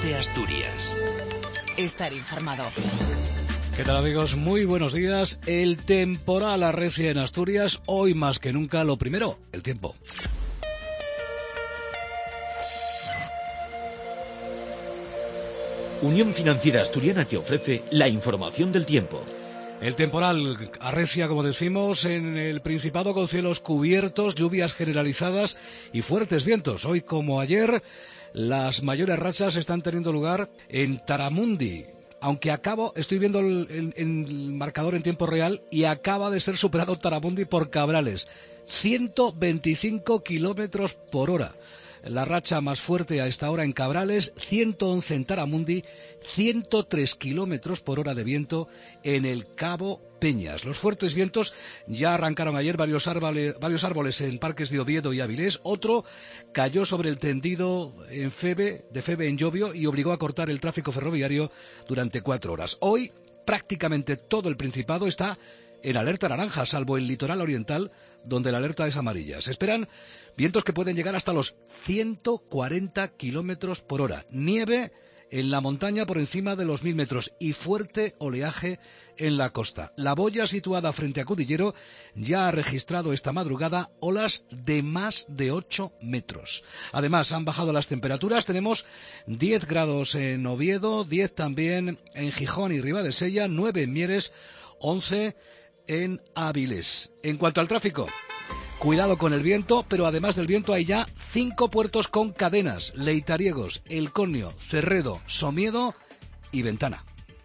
Cope Asturias. Estar informado. ¿Qué tal, amigos? Muy buenos días. El temporal arrecia en Asturias. Hoy más que nunca, lo primero, el tiempo. Unión Financiera Asturiana te ofrece la información del tiempo. El temporal arrecia, como decimos, en el Principado con cielos cubiertos, lluvias generalizadas y fuertes vientos. Hoy, como ayer, las mayores rachas están teniendo lugar en Taramundi. Aunque estoy viendo el marcador en tiempo real y acaba de ser superado Taramundi por Cabrales. 125 kilómetros por hora. La racha más fuerte a esta hora en Cabrales, 111 en Taramundi, 103 kilómetros por hora de viento en el Cabo Peñas. Los fuertes vientos ya arrancaron ayer varios árboles en parques de Oviedo y Avilés. Otro cayó sobre el tendido de Febe en Llobio y obligó a cortar el tráfico ferroviario durante 4 horas. Hoy prácticamente todo el Principado está en alerta naranja, salvo el litoral oriental, donde la alerta es amarilla. Se esperan vientos que pueden llegar hasta los 140 kilómetros por hora. Nieve en la montaña por encima de los 1000 metros y fuerte oleaje en la costa. La boya, situada frente a Cudillero, ya ha registrado esta madrugada olas de más de 8 metros. Además, han bajado las temperaturas. Tenemos 10 grados en Oviedo, 10 también en Gijón y Ribadesella, 9 en Mieres, 11 en Avilés. En cuanto al tráfico, cuidado con el viento, pero además del viento hay ya 5 puertos con cadenas: Leitariegos, El Conio, Cerredo, Somiedo y Ventana.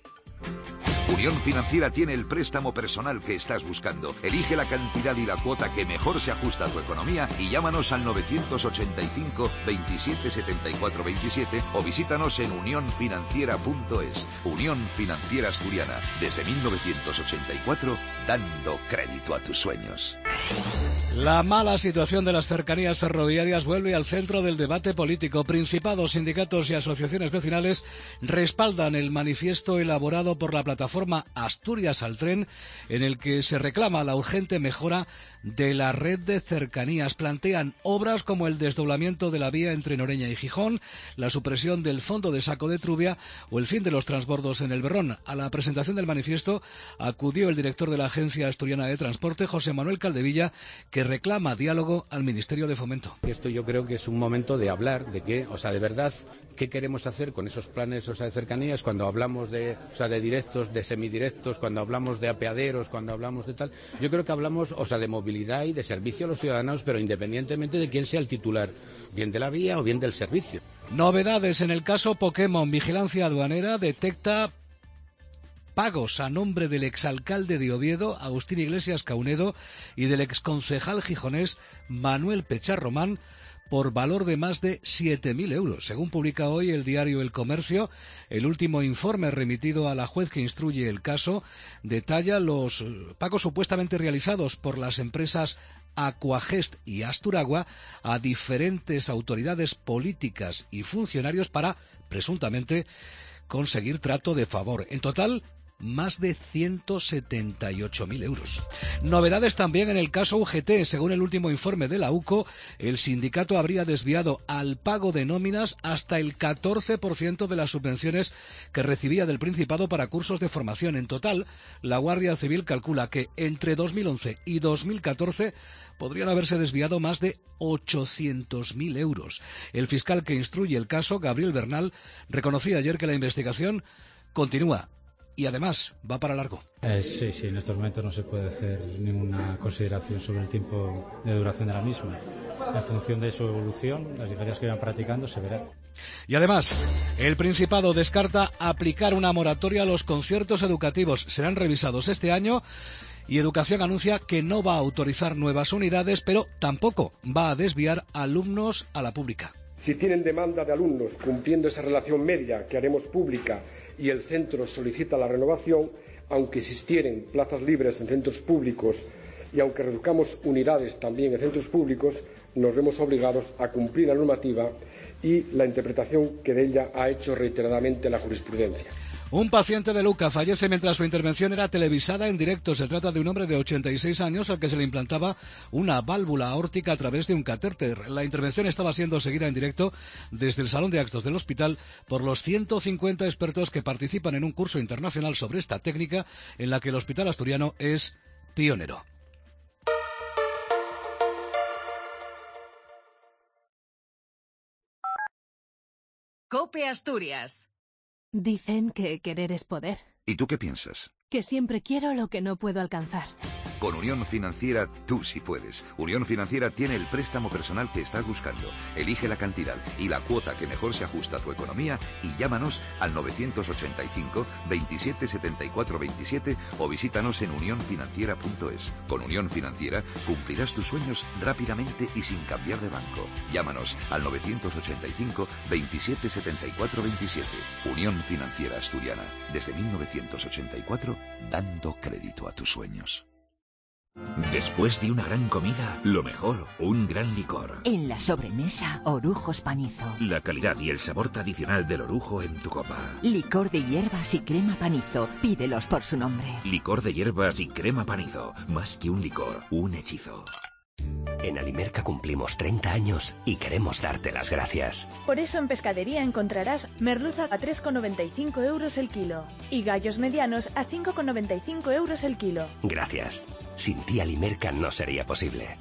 Unión Financiera tiene el préstamo personal que estás buscando. Elige la cantidad y la cuota que mejor se ajusta a tu economía y llámanos al 985 27 74 27 o visítanos en unionfinanciera.es. Unión Financiera Asturiana, desde 1984, dando crédito a tus sueños. La mala situación de las cercanías ferroviarias vuelve al centro del debate político. Principados, sindicatos y asociaciones vecinales respaldan el manifiesto elaborado por la plataforma Asturias al Tren, en el que se reclama la urgente mejora de la red de cercanías. Plantean obras como el desdoblamiento de la vía entre Noreña y Gijón, la supresión del fondo de Saco de Trubia o el fin de los transbordos en el Berrón. A la presentación del manifiesto acudió el director de la Agencia Asturiana de Transporte, José Manuel Caldevilla, que reclama diálogo al Ministerio de Fomento. Esto yo creo que es un momento de hablar de qué, de verdad, qué queremos hacer con esos planes, de cercanías, cuando hablamos de directos, de semidirectos, cuando hablamos de apeaderos, cuando hablamos de tal. Yo creo que hablamos, de movilidad y de servicio a los ciudadanos, pero independientemente de quién sea el titular, bien de la vía o bien del servicio. Novedades en el caso Pokémon. Vigilancia Aduanera detecta pagos a nombre del exalcalde de Oviedo, Agustín Iglesias Caunedo, y del exconcejal gijonés Manuel Pechar Román, por valor de más de 7.000 euros. Según publica hoy el diario El Comercio, el último informe remitido a la juez que instruye el caso detalla los pagos supuestamente realizados por las empresas Aquagest y Asturagua a diferentes autoridades políticas y funcionarios para, presuntamente, conseguir trato de favor. En total, más de 178.000 euros. Novedades también en el caso UGT. Según el último informe de la UCO, el sindicato habría desviado al pago de nóminas hasta el 14% de las subvenciones que recibía del Principado para cursos de formación. En total, la Guardia Civil calcula que entre 2011 y 2014 podrían haberse desviado más de 800.000 euros. El fiscal que instruye el caso, Gabriel Bernal, reconocía ayer que la investigación continúa y además va para largo. Sí, en estos momentos no se puede hacer ninguna consideración sobre el tiempo de duración de la misma. En función de su evolución, las diferencias que vayan practicando se verán. Y además, el Principado descarta aplicar una moratoria a los conciertos educativos. Serán revisados este año y Educación anuncia que no va a autorizar nuevas unidades, pero tampoco va a desviar alumnos a la pública. Si tienen demanda de alumnos cumpliendo esa relación media que haremos pública y el centro solicita la renovación, aunque existieran plazas libres en centros públicos y aunque reduzcamos unidades también en centros públicos, nos vemos obligados a cumplir la normativa y la interpretación que de ella ha hecho reiteradamente la jurisprudencia. Un paciente de Luca fallece mientras su intervención era televisada en directo. Se trata de un hombre de 86 años al que se le implantaba una válvula aórtica a través de un catéter. La intervención estaba siendo seguida en directo desde el salón de actos del hospital por los 150 expertos que participan en un curso internacional sobre esta técnica en la que el hospital asturiano es pionero. COPE Asturias. Dicen que querer es poder. ¿Y tú qué piensas? Que siempre quiero lo que no puedo alcanzar. Con Unión Financiera tú sí puedes. Unión Financiera tiene el préstamo personal que estás buscando. Elige la cantidad y la cuota que mejor se ajusta a tu economía y llámanos al 985 27 74 27 o visítanos en unionfinanciera.es. Con Unión Financiera cumplirás tus sueños rápidamente y sin cambiar de banco. Llámanos al 985 27 74 27. Unión Financiera Asturiana. Desde 1984, dando crédito a tus sueños. Después de una gran comida, lo mejor, un gran licor. En la sobremesa, Orujos Panizo. La calidad y el sabor tradicional del orujo en tu copa. Licor de hierbas y crema Panizo. Pídelos por su nombre. Licor de hierbas y crema Panizo. Más que un licor, un hechizo. En Alimerca cumplimos 30 años y queremos darte las gracias. Por eso en pescadería encontrarás merluza a 3,95 euros el kilo y gallos medianos a 5,95 euros el kilo. Gracias. Sin ti Alimerca no sería posible.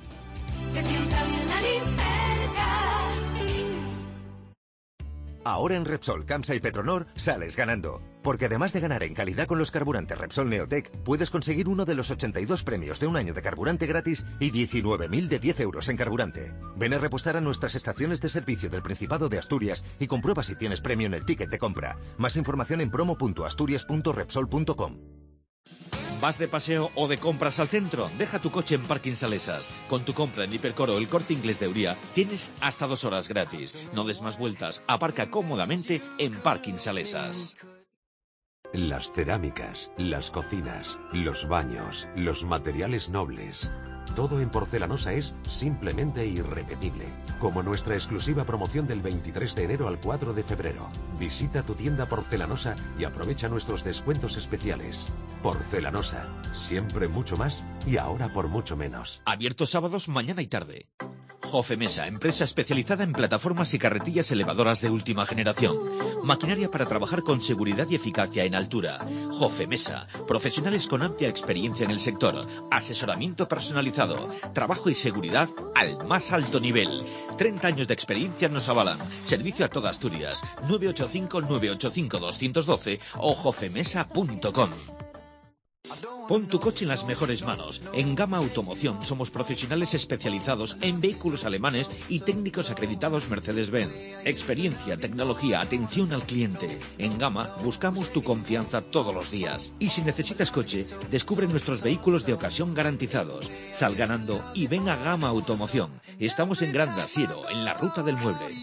Ahora en Repsol, Camsa y Petronor sales ganando. Porque además de ganar en calidad con los carburantes Repsol Neotec, puedes conseguir uno de los 82 premios de un año de carburante gratis y 19.000 de 10 euros en carburante. Ven a repostar a nuestras estaciones de servicio del Principado de Asturias y comprueba si tienes premio en el ticket de compra. Más información en promo.asturias.repsol.com. ¿Vas de paseo o de compras al centro? Deja tu coche en Parking Salesas. Con tu compra en Hipercoro El Corte Inglés de Uría tienes hasta 2 horas gratis. No des más vueltas, aparca cómodamente en Parking Salesas. Las cerámicas, las cocinas, los baños, los materiales nobles. Todo en Porcelanosa es simplemente irrepetible. Como nuestra exclusiva promoción del 23 de enero al 4 de febrero. Visita tu tienda Porcelanosa y aprovecha nuestros descuentos especiales. Porcelanosa, siempre mucho más y ahora por mucho menos. Abiertos sábados, mañana y tarde. Jofemesa, empresa especializada en plataformas y carretillas elevadoras de última generación. Maquinaria para trabajar con seguridad y eficacia en altura. Jofemesa, profesionales con amplia experiencia en el sector. Asesoramiento personalizado. Trabajo y seguridad al más alto nivel. 30 años de experiencia nos avalan. Servicio a toda Asturias. 985-985-212 o jofemesa.com. Pon tu coche en las mejores manos. En Gama Automoción somos profesionales especializados en vehículos alemanes y técnicos acreditados Mercedes-Benz. Experiencia, tecnología, atención al cliente. En Gama buscamos tu confianza todos los días. Y si necesitas coche, descubre nuestros vehículos de ocasión garantizados. Sal ganando y ven a Gama Automoción. Estamos en Gran Dasiero, en la Ruta del Mueble.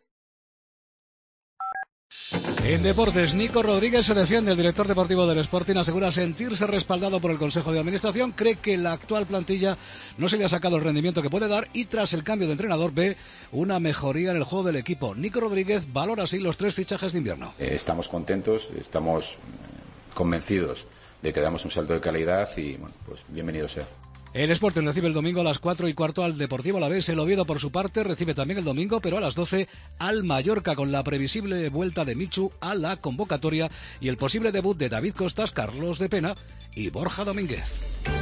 En deportes, Nico Rodríguez se defiende. El director deportivo del Sporting asegura sentirse respaldado por el Consejo de Administración. Cree que la actual plantilla no se le ha sacado el rendimiento que puede dar y tras el cambio de entrenador ve una mejoría en el juego del equipo. Nico Rodríguez valora así los 3 fichajes de invierno. Estamos contentos, estamos convencidos de que damos un salto de calidad y bueno, pues bienvenido sea. El Sporting recibe el domingo a las 4:15 al Deportivo Alavés. El Oviedo, por su parte, recibe también el domingo, pero a las 12 al Mallorca, con la previsible vuelta de Michu a la convocatoria y el posible debut de David Costas, Carlos de Pena y Borja Domínguez.